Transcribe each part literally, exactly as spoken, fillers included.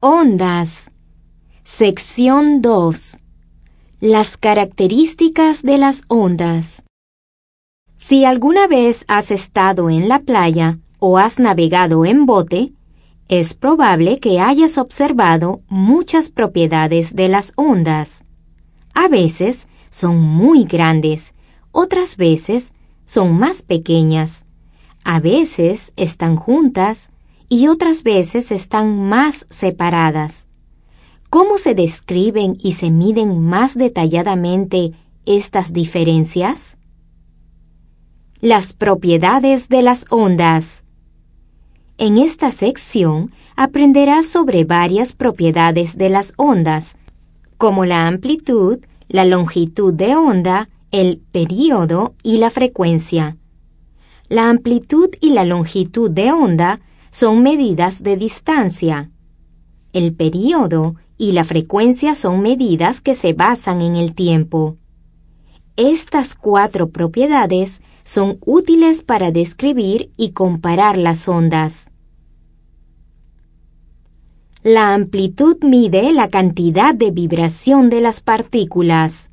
Ondas. Sección dos. Las características de las ondas. Si alguna vez has estado en la playa o has navegado en bote, es probable que hayas observado muchas propiedades de las ondas. A veces son muy grandes, otras veces son más pequeñas. A veces están juntas y otras veces están más separadas. ¿Cómo se describen y se miden más detalladamente estas diferencias? Las propiedades de las ondas. En esta sección aprenderás sobre varias propiedades de las ondas, como la amplitud, la longitud de onda, el período y la frecuencia. La amplitud y la longitud de onda son medidas de distancia. El período y la frecuencia son medidas que se basan en el tiempo. Estas cuatro propiedades son útiles para describir y comparar las ondas. La amplitud mide la cantidad de vibración de las partículas.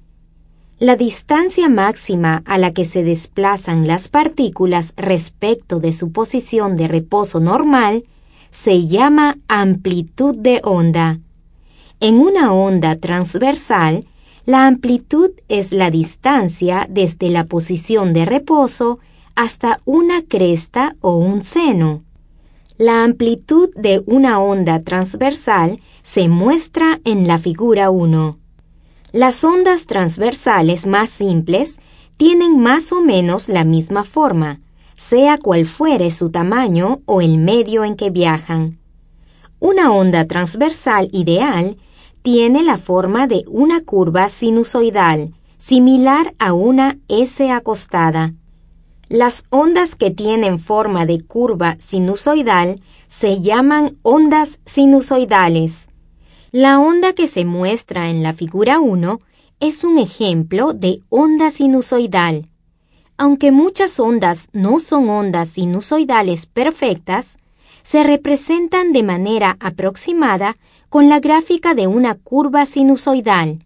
La distancia máxima a la que se desplazan las partículas respecto de su posición de reposo normal se llama amplitud de onda. En una onda transversal, la amplitud es la distancia desde la posición de reposo hasta una cresta o un seno. La amplitud de una onda transversal se muestra en la figura uno. Las ondas transversales más simples tienen más o menos la misma forma, sea cual fuere su tamaño o el medio en que viajan. Una onda transversal ideal tiene la forma de una curva sinusoidal, similar a una S acostada. Las ondas que tienen forma de curva sinusoidal se llaman ondas sinusoidales. La onda que se muestra en la figura uno es un ejemplo de onda sinusoidal. Aunque muchas ondas no son ondas sinusoidales perfectas, se representan de manera aproximada con la gráfica de una curva sinusoidal.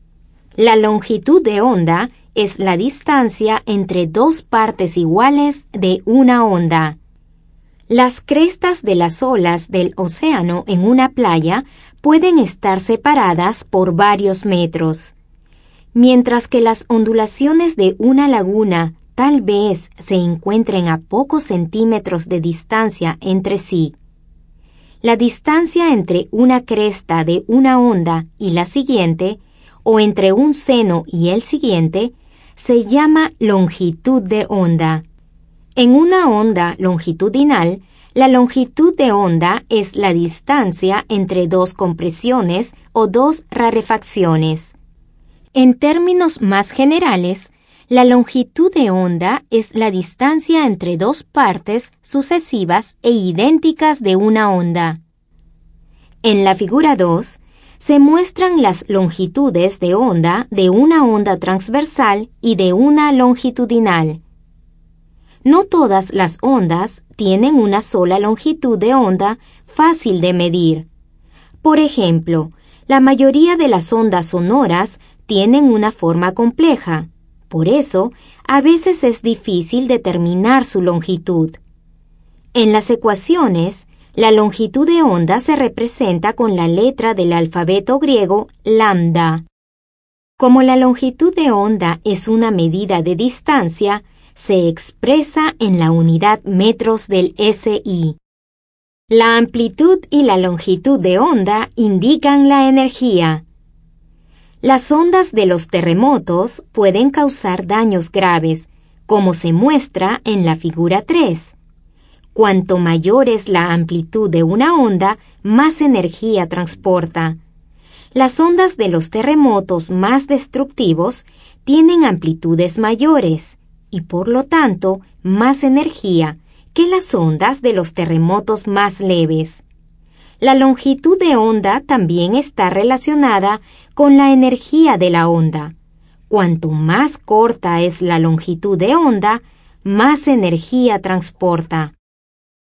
La longitud de onda es la distancia entre dos partes iguales de una onda. Las crestas de las olas del océano en una playa pueden estar separadas por varios metros, mientras que las ondulaciones de una laguna tal vez se encuentren a pocos centímetros de distancia entre sí. La distancia entre una cresta de una onda y la siguiente, o entre un seno y el siguiente, se llama longitud de onda. En una onda longitudinal, la longitud de onda es la distancia entre dos compresiones o dos rarefacciones. En términos más generales, la longitud de onda es la distancia entre dos partes sucesivas e idénticas de una onda. En la figura dos, se muestran las longitudes de onda de una onda transversal y de una longitudinal. No todas las ondas tienen una sola longitud de onda fácil de medir. Por ejemplo, la mayoría de las ondas sonoras tienen una forma compleja. Por eso, a veces es difícil determinar su longitud. En las ecuaciones, la longitud de onda se representa con la letra del alfabeto griego lambda. Como la longitud de onda es una medida de distancia, se expresa en la unidad metros del S I. La amplitud y la longitud de onda indican la energía. Las ondas de los terremotos pueden causar daños graves, como se muestra en la figura tres. Cuanto mayor es la amplitud de una onda, más energía transporta. Las ondas de los terremotos más destructivos tienen amplitudes mayores y, por lo tanto, más energía que las ondas de los terremotos más leves. La longitud de onda también está relacionada con la energía de la onda. Cuanto más corta es la longitud de onda, más energía transporta.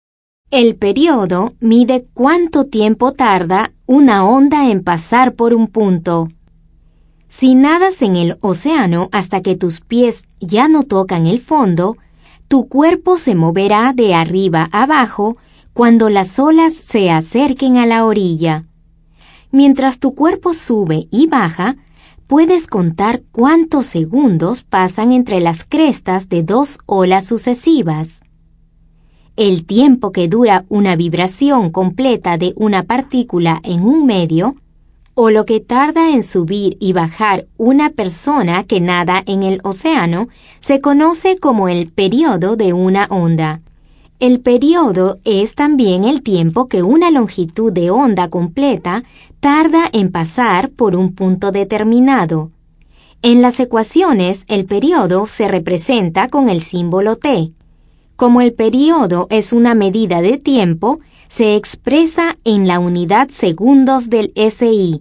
El período mide cuánto tiempo tarda una onda en pasar por un punto. Si nadas en el océano hasta que tus pies ya no tocan el fondo, tu cuerpo se moverá de arriba a abajo cuando las olas se acerquen a la orilla. Mientras tu cuerpo sube y baja, puedes contar cuántos segundos pasan entre las crestas de dos olas sucesivas. El tiempo que dura una vibración completa de una partícula en un medio, o lo que tarda en subir y bajar una persona que nada en el océano, se conoce como el período de una onda. El período es también el tiempo que una longitud de onda completa tarda en pasar por un punto determinado. En las ecuaciones, el período se representa con el símbolo T. Como el período es una medida de tiempo, se expresa en la unidad segundos del S I.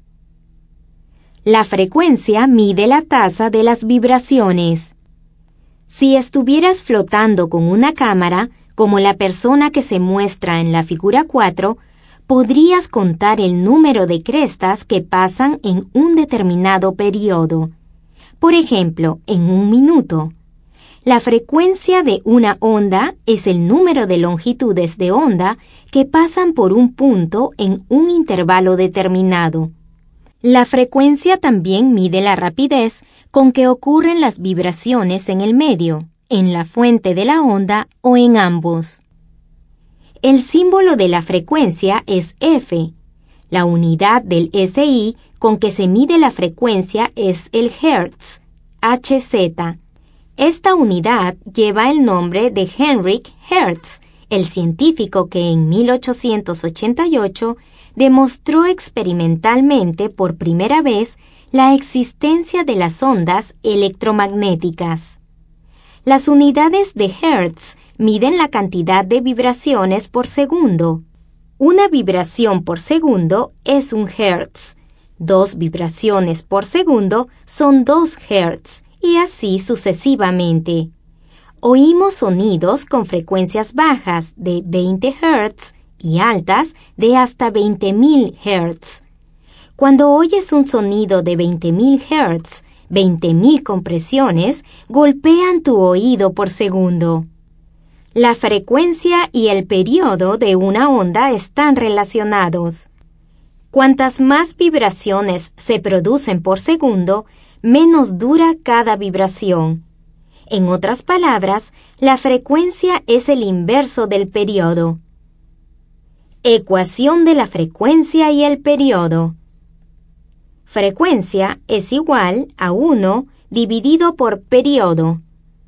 La frecuencia mide la tasa de las vibraciones. Si estuvieras flotando con una cámara, como la persona que se muestra en la figura cuatro, podrías contar el número de crestas que pasan en un determinado periodo. Por ejemplo, en un minuto. La frecuencia de una onda es el número de longitudes de onda que pasan por un punto en un intervalo determinado. La frecuencia también mide la rapidez con que ocurren las vibraciones en el medio, en la fuente de la onda o en ambos. El símbolo de la frecuencia es F. La unidad del S I con que se mide la frecuencia es el Hertz, H Z. Esta unidad lleva el nombre de Heinrich Hertz, el científico que en mil ochocientos ochenta y ocho demostró experimentalmente por primera vez la existencia de las ondas electromagnéticas. Las unidades de Hertz miden la cantidad de vibraciones por segundo. Una vibración por segundo es un Hertz. Dos vibraciones por segundo son dos Hertz. Y así sucesivamente. Oímos sonidos con frecuencias bajas de veinte Hertz y altas de hasta veinte mil Hertz. Cuando oyes un sonido de veinte mil Hertz, veinte mil compresiones golpean tu oído por segundo. La frecuencia y el período de una onda están relacionados. Cuantas más vibraciones se producen por segundo, menos dura cada vibración. En otras palabras, la frecuencia es el inverso del período. Ecuación de la frecuencia y el período. Frecuencia es igual a uno dividido por período.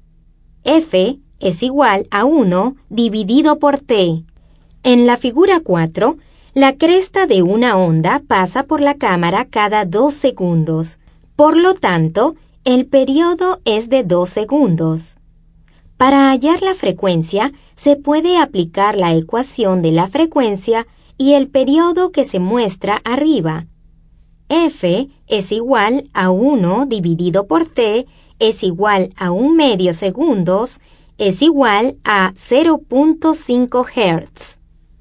F es igual a uno dividido por T. En la figura cuatro, la cresta de una onda pasa por la cámara cada dos segundos. Por lo tanto, el período es de dos segundos. Para hallar la frecuencia, se puede aplicar la ecuación de la frecuencia y el período que se muestra arriba. F es igual a uno dividido por T es igual a un medio segundos es igual a cero punto cinco Hertz.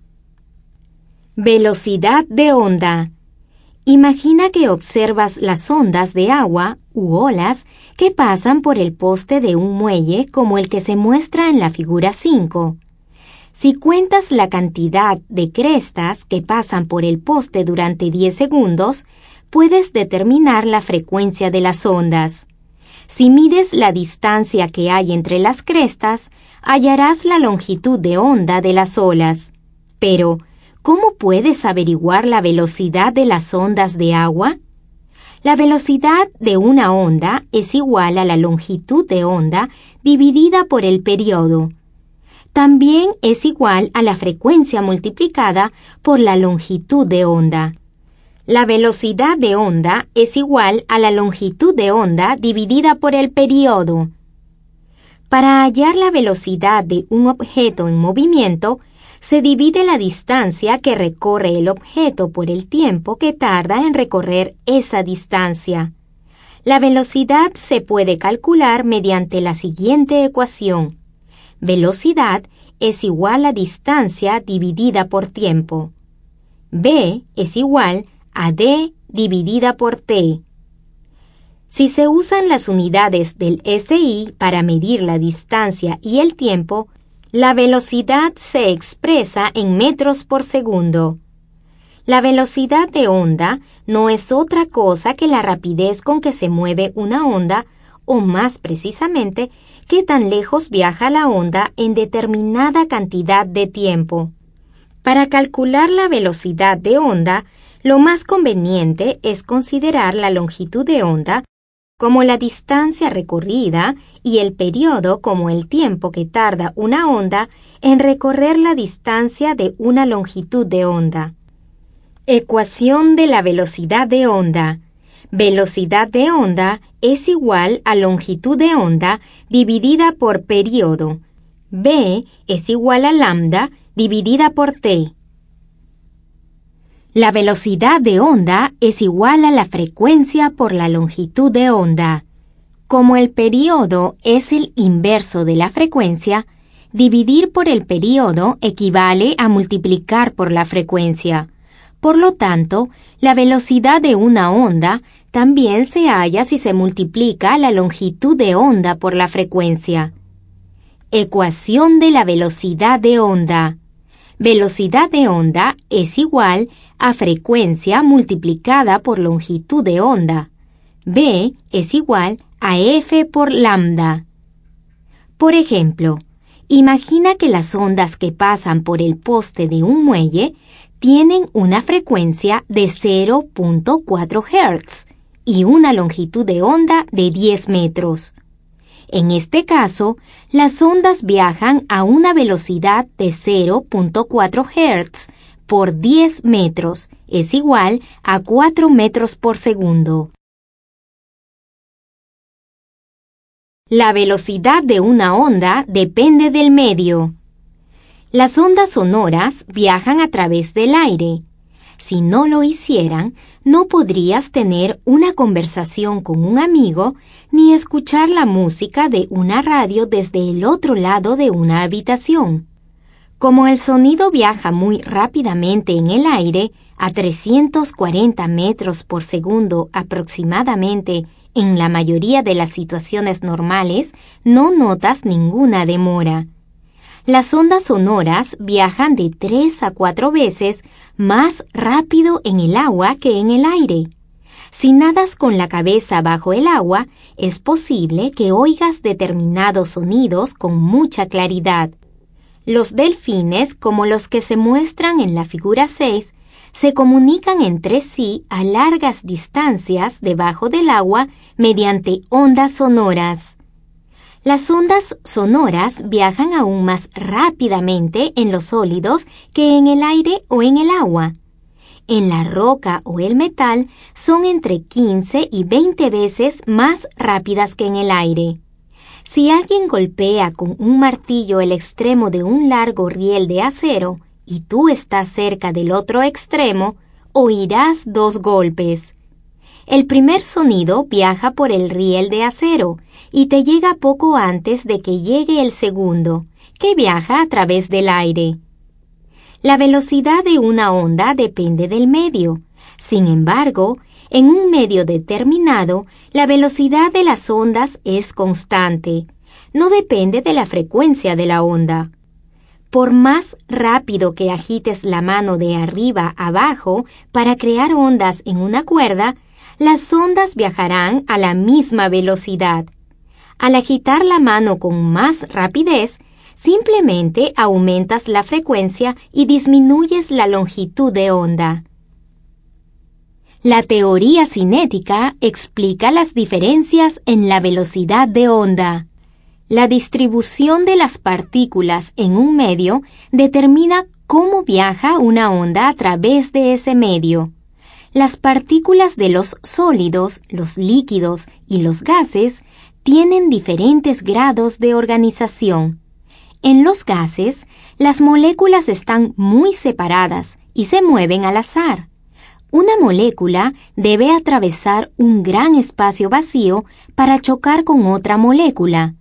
Velocidad de onda. Imagina que observas las ondas de agua u olas que pasan por el poste de un muelle como el que se muestra en la figura cinco. Si cuentas la cantidad de crestas que pasan por el poste durante diez segundos, puedes determinar la frecuencia de las ondas. Si mides la distancia que hay entre las crestas, hallarás la longitud de onda de las olas. Pero, ¿cómo puedes averiguar la velocidad de las ondas de agua? La velocidad de una onda es igual a la longitud de onda dividida por el período. También es igual a la frecuencia multiplicada por la longitud de onda. La velocidad de onda es igual a la longitud de onda dividida por el período. Para hallar la velocidad de un objeto en movimiento, se divide la distancia que recorre el objeto por el tiempo que tarda en recorrer esa distancia. La velocidad se puede calcular mediante la siguiente ecuación. Velocidad es igual a distancia dividida por tiempo. B es igual a D dividida por T. Si se usan las unidades del S I para medir la distancia y el tiempo, la velocidad se expresa en metros por segundo. La velocidad de onda no es otra cosa que la rapidez con que se mueve una onda, o más precisamente, qué tan lejos viaja la onda en determinada cantidad de tiempo. Para calcular la velocidad de onda, lo más conveniente es considerar la longitud de onda como la distancia recorrida y el periodo como el tiempo que tarda una onda en recorrer la distancia de una longitud de onda. Ecuación de la velocidad de onda. Velocidad de onda es igual a longitud de onda dividida por periodo. B es igual a lambda dividida por T. La velocidad de onda es igual a la frecuencia por la longitud de onda. Como el periodo es el inverso de la frecuencia, dividir por el periodo equivale a multiplicar por la frecuencia. Por lo tanto, la velocidad de una onda también se halla si se multiplica la longitud de onda por la frecuencia. Ecuación de la velocidad de onda. Velocidad de onda es igual a frecuencia multiplicada por longitud de onda. B es igual a F por lambda. Por ejemplo, imagina que las ondas que pasan por el poste de un muelle tienen una frecuencia de cero punto cuatro hertz y una longitud de onda de diez metros. En este caso, las ondas viajan a una velocidad de cero punto cuatro hertz por diez metros, es igual a cuatro metros por segundo. La velocidad de una onda depende del medio. Las ondas sonoras viajan a través del aire. Si no lo hicieran, no podrías tener una conversación con un amigo ni escuchar la música de una radio desde el otro lado de una habitación. Como el sonido viaja muy rápidamente en el aire, a trescientos cuarenta metros por segundo aproximadamente, en la mayoría de las situaciones normales, no notas ninguna demora. Las ondas sonoras viajan de tres a cuatro veces más rápido en el agua que en el aire. Si nadas con la cabeza bajo el agua, es posible que oigas determinados sonidos con mucha claridad. Los delfines, como los que se muestran en la figura seis, se comunican entre sí a largas distancias debajo del agua mediante ondas sonoras. Las ondas sonoras viajan aún más rápidamente en los sólidos que en el aire o en el agua. En la roca o el metal son entre quince y veinte veces más rápidas que en el aire. Si alguien golpea con un martillo el extremo de un largo riel de acero y tú estás cerca del otro extremo, oirás dos golpes. El primer sonido viaja por el riel de acero y te llega poco antes de que llegue el segundo, que viaja a través del aire. La velocidad de una onda depende del medio. Sin embargo, en un medio determinado, la velocidad de las ondas es constante. No depende de la frecuencia de la onda. Por más rápido que agites la mano de arriba a abajo para crear ondas en una cuerda, las ondas viajarán a la misma velocidad. Al agitar la mano con más rapidez, simplemente aumentas la frecuencia y disminuyes la longitud de onda. La teoría cinética explica las diferencias en la velocidad de onda. La distribución de las partículas en un medio determina cómo viaja una onda a través de ese medio. Las partículas de los sólidos, los líquidos y los gases tienen diferentes grados de organización. En los gases, las moléculas están muy separadas y se mueven al azar. Una molécula debe atravesar un gran espacio vacío para chocar con otra molécula.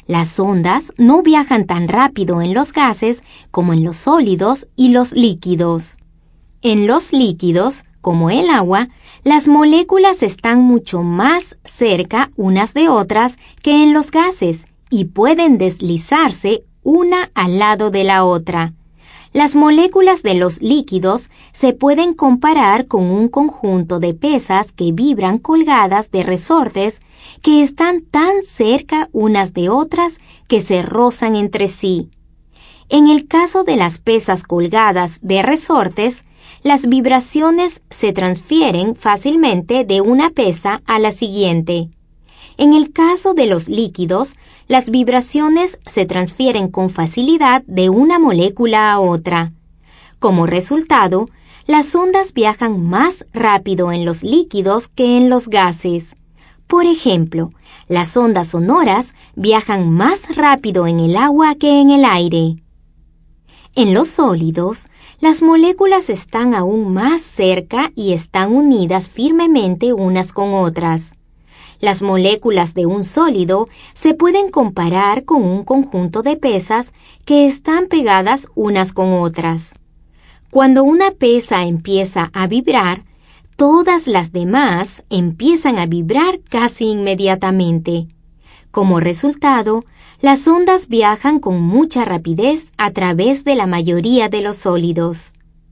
Las ondas no viajan tan rápido en los gases como en los sólidos y los líquidos. En los líquidos, como el agua, las moléculas están mucho más cerca unas de otras que en los gases y pueden deslizarse una al lado de la otra. Las moléculas de los líquidos se pueden comparar con un conjunto de pesas que vibran colgadas de resortes que están tan cerca unas de otras que se rozan entre sí. En el caso de las pesas colgadas de resortes, las vibraciones se transfieren fácilmente de una pesa a la siguiente. En el caso de los líquidos, las vibraciones se transfieren con facilidad de una molécula a otra. Como resultado, las ondas viajan más rápido en los líquidos que en los gases. Por ejemplo, las ondas sonoras viajan más rápido en el agua que en el aire. En los sólidos, las moléculas están aún más cerca y están unidas firmemente unas con otras. Las moléculas de un sólido se pueden comparar con un conjunto de pesas que están pegadas unas con otras. Cuando una pesa empieza a vibrar, todas las demás empiezan a vibrar casi inmediatamente. Como resultado, las ondas viajan con mucha rapidez a través de la mayoría de los sólidos.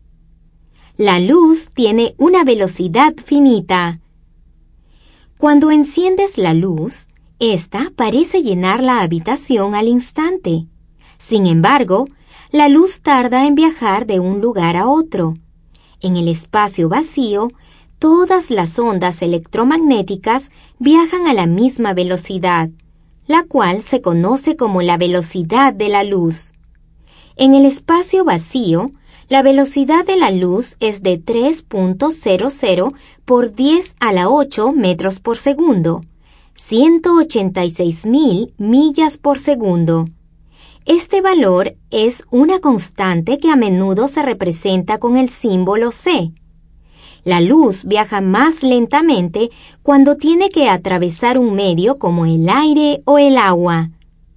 La luz tiene una velocidad finita. Cuando enciendes la luz, ésta parece llenar la habitación al instante. Sin embargo, la luz tarda en viajar de un lugar a otro. En el espacio vacío, todas las ondas electromagnéticas viajan a la misma velocidad, la cual se conoce como la velocidad de la luz. En el espacio vacío, la velocidad de la luz es de tres punto cero cero por diez a la ocho metros por segundo, ciento ochenta y seis mil millas por segundo. Este valor es una constante que a menudo se representa con el símbolo C. La luz viaja más lentamente cuando tiene que atravesar un medio como el aire o el agua.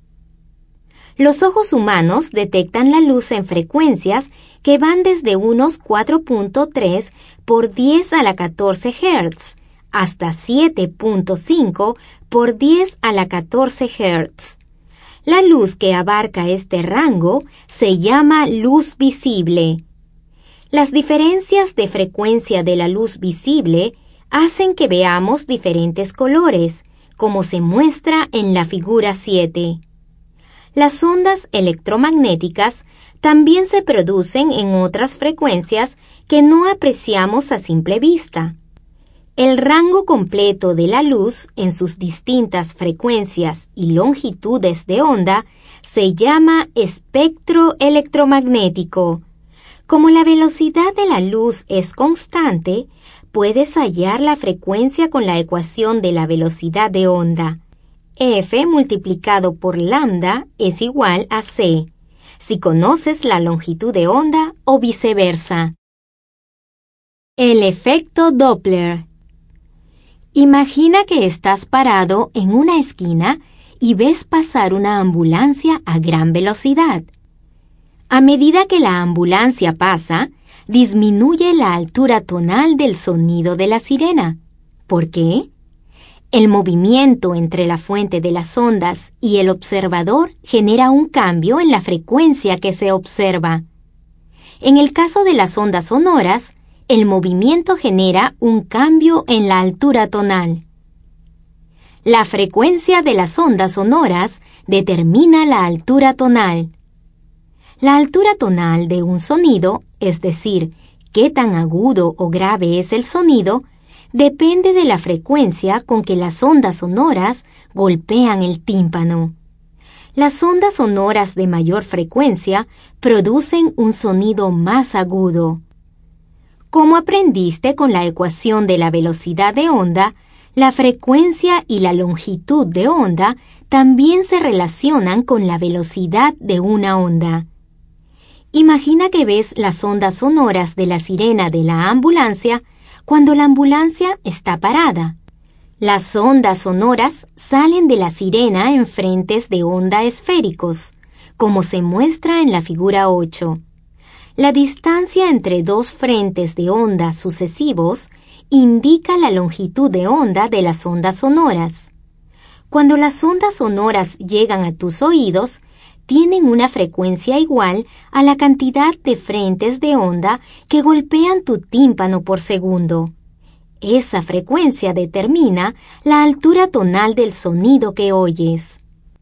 Los ojos humanos detectan la luz en frecuencias que van desde unos cuatro punto tres por diez a la catorce hertz hasta siete punto cinco por diez a la catorce hertz. La luz que abarca este rango se llama luz visible. Las diferencias de frecuencia de la luz visible hacen que veamos diferentes colores, como se muestra en la figura siete. Las ondas electromagnéticas también se producen en otras frecuencias que no apreciamos a simple vista. El rango completo de la luz en sus distintas frecuencias y longitudes de onda se llama espectro electromagnético. Como la velocidad de la luz es constante, puedes hallar la frecuencia con la ecuación de la velocidad de onda. F multiplicado por lambda es igual a C, si conoces la longitud de onda o viceversa. El efecto Doppler. Imagina que estás parado en una esquina y ves pasar una ambulancia a gran velocidad. A medida que la ambulancia pasa, disminuye la altura tonal del sonido de la sirena. ¿Por qué? El movimiento entre la fuente de las ondas y el observador genera un cambio en la frecuencia que se observa. En el caso de las ondas sonoras, el movimiento genera un cambio en la altura tonal. La frecuencia de las ondas sonoras determina la altura tonal. La altura tonal de un sonido, es decir, qué tan agudo o grave es el sonido, depende de la frecuencia con que las ondas sonoras golpean el tímpano. Las ondas sonoras de mayor frecuencia producen un sonido más agudo. Como aprendiste con la ecuación de la velocidad de onda, la frecuencia y la longitud de onda también se relacionan con la velocidad de una onda. Imagina que ves las ondas sonoras de la sirena de la ambulancia cuando la ambulancia está parada. Las ondas sonoras salen de la sirena en frentes de onda esféricos, como se muestra en la figura ocho. La distancia entre dos frentes de onda sucesivos indica la longitud de onda de las ondas sonoras. Cuando las ondas sonoras llegan a tus oídos, tienen una frecuencia igual a la cantidad de frentes de onda que golpean tu tímpano por segundo. Esa frecuencia determina la altura tonal del sonido que oyes.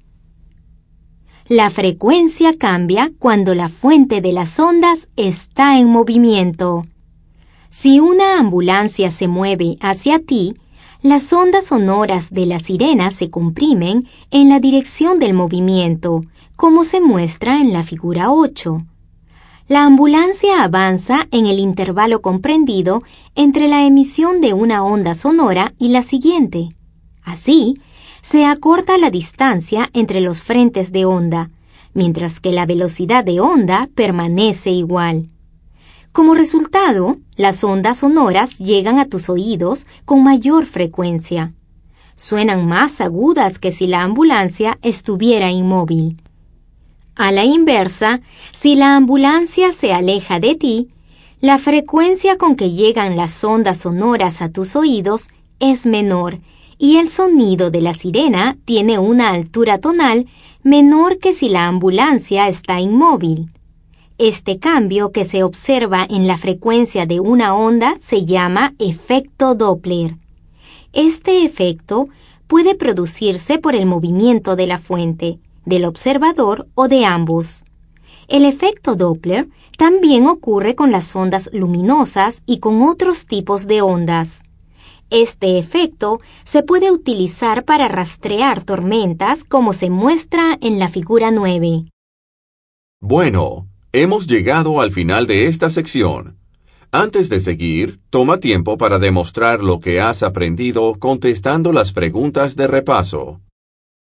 La frecuencia cambia cuando la fuente de las ondas está en movimiento. Si una ambulancia se mueve hacia ti, las ondas sonoras de la sirena se comprimen en la dirección del movimiento, como se muestra en la figura ocho. La ambulancia avanza en el intervalo comprendido entre la emisión de una onda sonora y la siguiente. Así, se acorta la distancia entre los frentes de onda, mientras que la velocidad de onda permanece igual. Como resultado, las ondas sonoras llegan a tus oídos con mayor frecuencia. Suenan más agudas que si la ambulancia estuviera inmóvil. A la inversa, si la ambulancia se aleja de ti, la frecuencia con que llegan las ondas sonoras a tus oídos es menor y el sonido de la sirena tiene una altura tonal menor que si la ambulancia está inmóvil. Este cambio que se observa en la frecuencia de una onda se llama efecto Doppler. Este efecto puede producirse por el movimiento de la fuente, del observador o de ambos. El efecto Doppler también ocurre con las ondas luminosas y con otros tipos de ondas. Este efecto se puede utilizar para rastrear tormentas como se muestra en la figura nueve. Bueno, hemos llegado al final de esta sección. Antes de seguir, toma tiempo para demostrar lo que has aprendido contestando las preguntas de repaso.